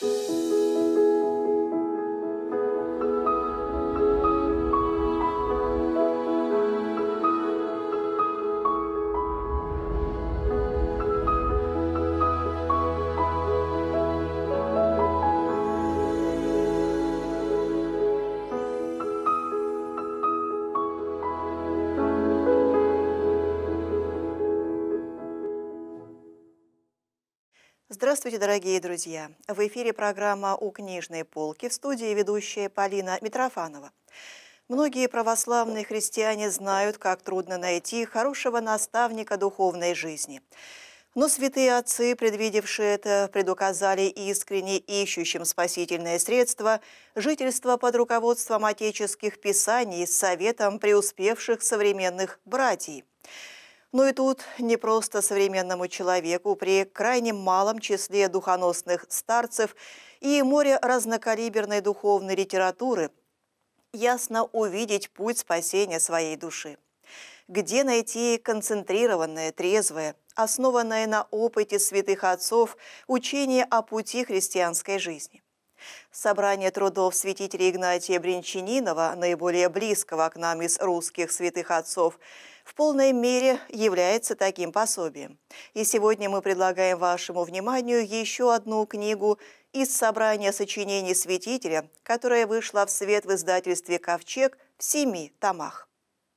Здравствуйте, дорогие друзья! В эфире программа «У книжной полки», в студии ведущая Полина Митрофанова. Многие православные христиане знают, как трудно найти хорошего наставника духовной жизни. Но святые отцы, предвидевшие это, предуказали искренне ищущим спасительное средство жительство под руководством отеческих писаний с советом преуспевших современных братьев. Но и тут не просто современному человеку при крайне малом числе духоносных старцев и море разнокалиберной духовной литературы ясно увидеть путь спасения своей души. Где найти концентрированное, трезвое, основанное на опыте святых отцов учение о пути христианской жизни? Собрание трудов святителя Игнатия Бринчанинова, наиболее близкого к нам из русских святых отцов, в полной мере является таким пособием. И сегодня мы предлагаем вашему вниманию еще одну книгу из собрания сочинений святителя, которая вышла в свет в издательстве «Ковчег» в 7 томах.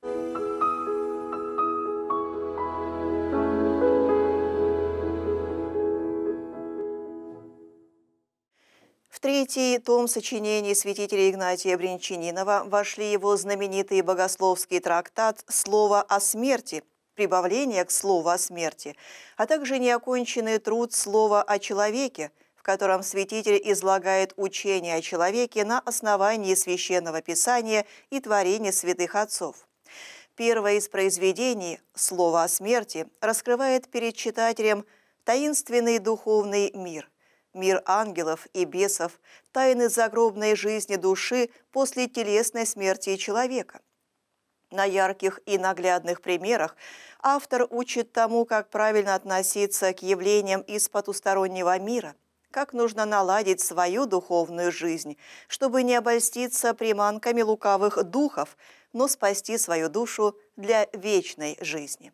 В 3-й том сочинений святителя Игнатия Бринчанинова вошли его знаменитый богословский трактат «Слово о смерти», прибавление к слову о смерти, а также неоконченный труд «Слово о человеке», в котором святитель излагает учение о человеке на основании Священного Писания и творений святых отцов. Первое из произведений «Слово о смерти» раскрывает перед читателем таинственный духовный мир – мир ангелов и бесов, тайны загробной жизни души после телесной смерти человека. На ярких и наглядных примерах автор учит тому, как правильно относиться к явлениям из потустороннего мира, как нужно наладить свою духовную жизнь, чтобы не обольститься приманками лукавых духов, но спасти свою душу для вечной жизни.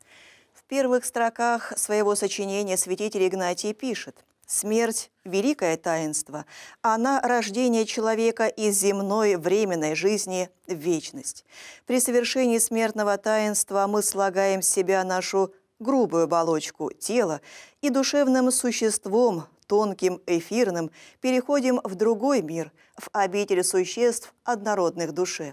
В первых строках своего сочинения святитель Игнатий пишет: «Смерть – великое таинство, она – рождение человека из земной временной жизни в вечность. При совершении смертного таинства мы слагаем в себя нашу грубую оболочку тела и душевным существом, тонким, эфирным, переходим в другой мир, в обитель существ, однородных душе.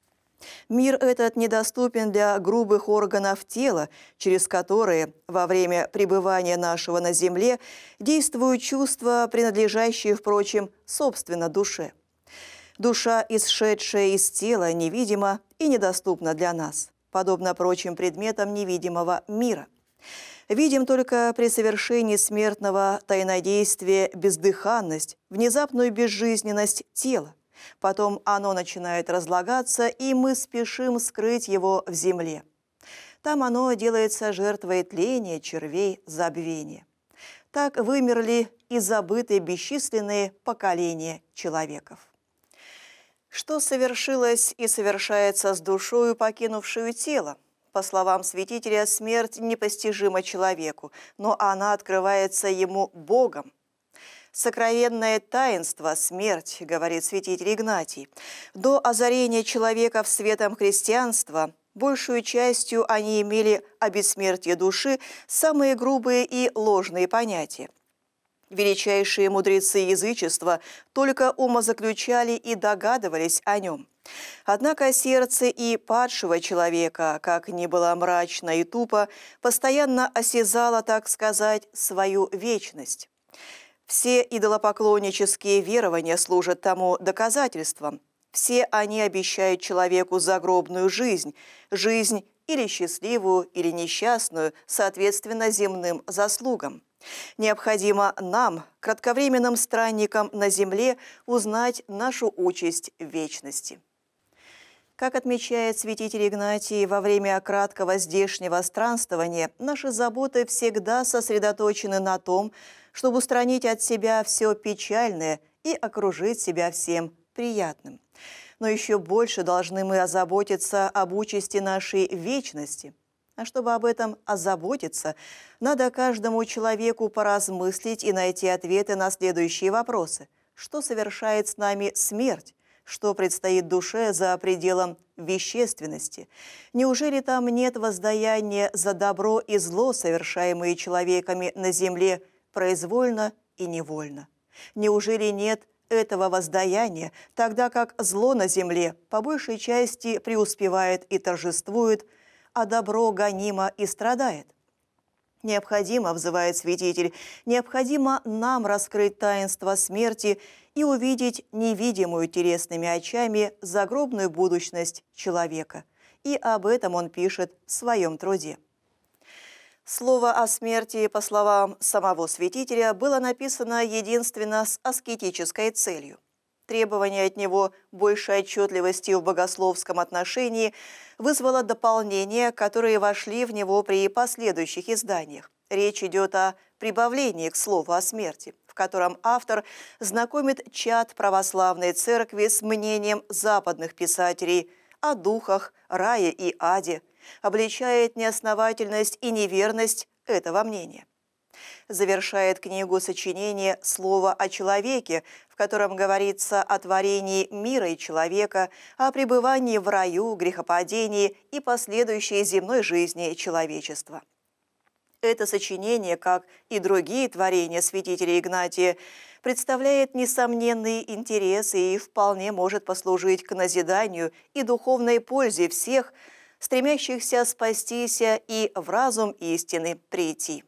Мир этот недоступен для грубых органов тела, через которые во время пребывания нашего на земле действуют чувства, принадлежащие, впрочем, собственно душе. Душа, исшедшая из тела, невидима и недоступна для нас, подобно прочим предметам невидимого мира. Видим только при совершении смертного тайнодействия бездыханность, внезапную безжизненность тела. Потом оно начинает разлагаться, и мы спешим скрыть его в земле. Там оно делается жертвой тления, червей, забвения. Так вымерли и забыты бесчисленные поколения человеков. Что совершилось и совершается с душою, покинувшую тело? По словам святителя, смерть непостижима человеку, но она открывается ему Богом. «Сокровенное таинство – смерть», – говорит святитель Игнатий. До озарения человека в светом христианства большую частью они имели о бессмертии души самые грубые и ложные понятия. Величайшие мудрецы язычества только умозаключали и догадывались о нем. Однако сердце и падшего человека, как ни было мрачно и тупо, постоянно осязало, так сказать, свою вечность. Все идолопоклоннические верования служат тому доказательством. Все они обещают человеку загробную жизнь, жизнь или счастливую, или несчастную, соответственно земным заслугам. Необходимо нам, кратковременным странникам на земле, узнать нашу участь в вечности. Как отмечает святитель Игнатий, во время краткого здешнего странствования наши заботы всегда сосредоточены на том, чтобы устранить от себя все печальное и окружить себя всем приятным. Но еще больше должны мы озаботиться об участи нашей вечности. А чтобы об этом озаботиться, надо каждому человеку поразмыслить и найти ответы на следующие вопросы. Что совершает с нами смерть? Что предстоит душе за пределом вещественности? Неужели там нет воздаяния за добро и зло, совершаемые человеками на земле, произвольно и невольно? Неужели нет этого воздаяния, тогда как зло на земле по большей части преуспевает и торжествует, а добро гонимо и страдает? Необходимо, взывает святитель, необходимо нам раскрыть таинство смерти и увидеть невидимую телесными очами загробную будущность человека. И об этом он пишет в своем труде. Слово о смерти, по словам самого святителя, было написано единственно с аскетической целью. Требование от него большей отчетливости в богословском отношении вызвало дополнения, которые вошли в него при последующих изданиях. Речь идет о прибавлении к слову о смерти, в котором автор знакомит чад православной церкви с мнением западных писателей о духах, рае и аде, обличает неосновательность и неверность этого мнения. Завершает книгу сочинение «Слово о человеке», в котором говорится о творении мира и человека, о пребывании в раю, грехопадении и последующей земной жизни человечества. Это сочинение, как и другие творения святителя Игнатия, представляет несомненные интересы и вполне может послужить к назиданию и духовной пользе всех, стремящихся спастись и в разум истины прийти.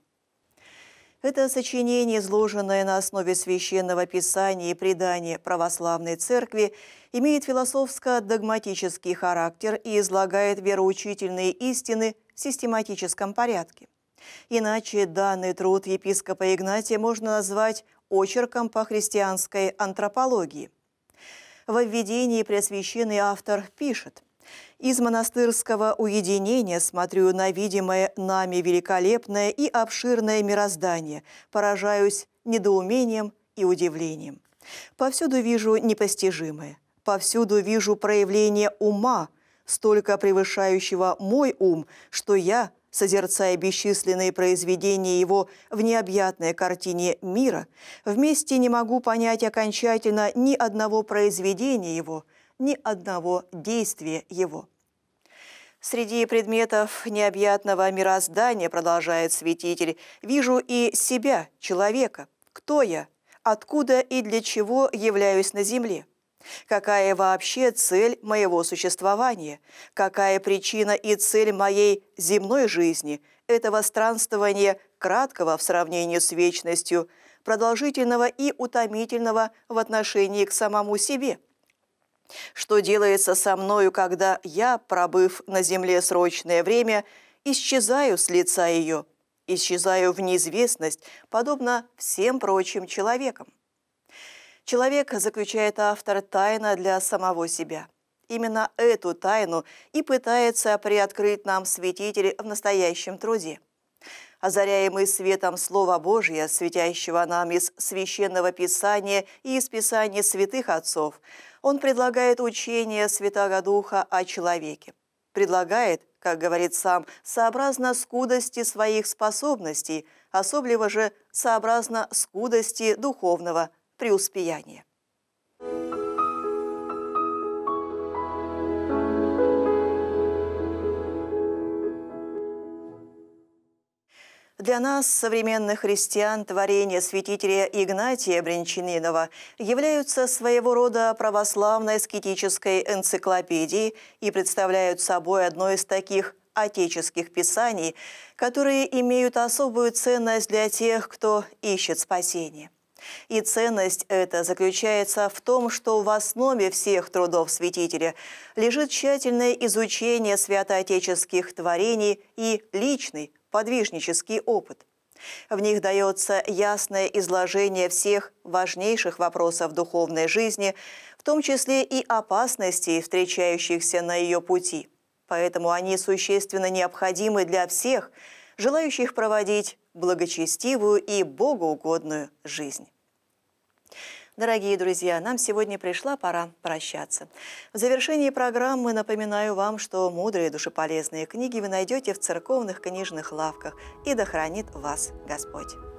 Это сочинение, изложенное на основе священного писания и предания православной церкви, имеет философско-догматический характер и излагает вероучительные истины в систематическом порядке. Иначе данный труд епископа Игнатия можно назвать очерком по христианской антропологии. Во введении преосвященный автор пишет: «Из монастырского уединения смотрю на видимое нами великолепное и обширное мироздание, поражаюсь недоумением и удивлением. Повсюду вижу непостижимое, повсюду вижу проявление ума, столько превышающего мой ум, что я, созерцая бесчисленные произведения его в необъятной картине мира, вместе не могу понять окончательно ни одного произведения его, ни одного действия его». Среди предметов необъятного мироздания, продолжает святитель, вижу и себя, человека. Кто я? Откуда и для чего являюсь на земле? Какая вообще цель моего существования? Какая причина и цель моей земной жизни, этого странствования краткого в сравнении с вечностью, продолжительного и утомительного в отношении к самому себе? Что делается со мною, когда я, пробыв на земле срочное время, исчезаю с лица ее, исчезаю в неизвестность, подобно всем прочим человекам? Человек, заключает автор, тайна для самого себя. Именно эту тайну и пытается приоткрыть нам святитель в настоящем труде. Озаряемый светом Слова Божия, светящего нам из Священного Писания и из Писаний святых отцов, он предлагает учение Святаго Духа о человеке. Предлагает, как говорит сам, сообразно скудости своих способностей, особливо же сообразно скудости духовного преуспеяния. Для нас, современных христиан, творения святителя Игнатия Брянчанинова являются своего рода православной аскетической энциклопедией и представляют собой одно из таких отеческих писаний, которые имеют особую ценность для тех, кто ищет спасения. И ценность эта заключается в том, что в основе всех трудов святителя лежит тщательное изучение святоотеческих творений и личный подвижнический опыт. В них дается ясное изложение всех важнейших вопросов духовной жизни, в том числе и опасностей, встречающихся на ее пути. Поэтому они существенно необходимы для всех, желающих проводить благочестивую и богоугодную жизнь. Дорогие друзья, нам сегодня пришла пора прощаться. В завершении программы напоминаю вам, что мудрые душеполезные книги вы найдете в церковных книжных лавках, и да хранит вас Господь.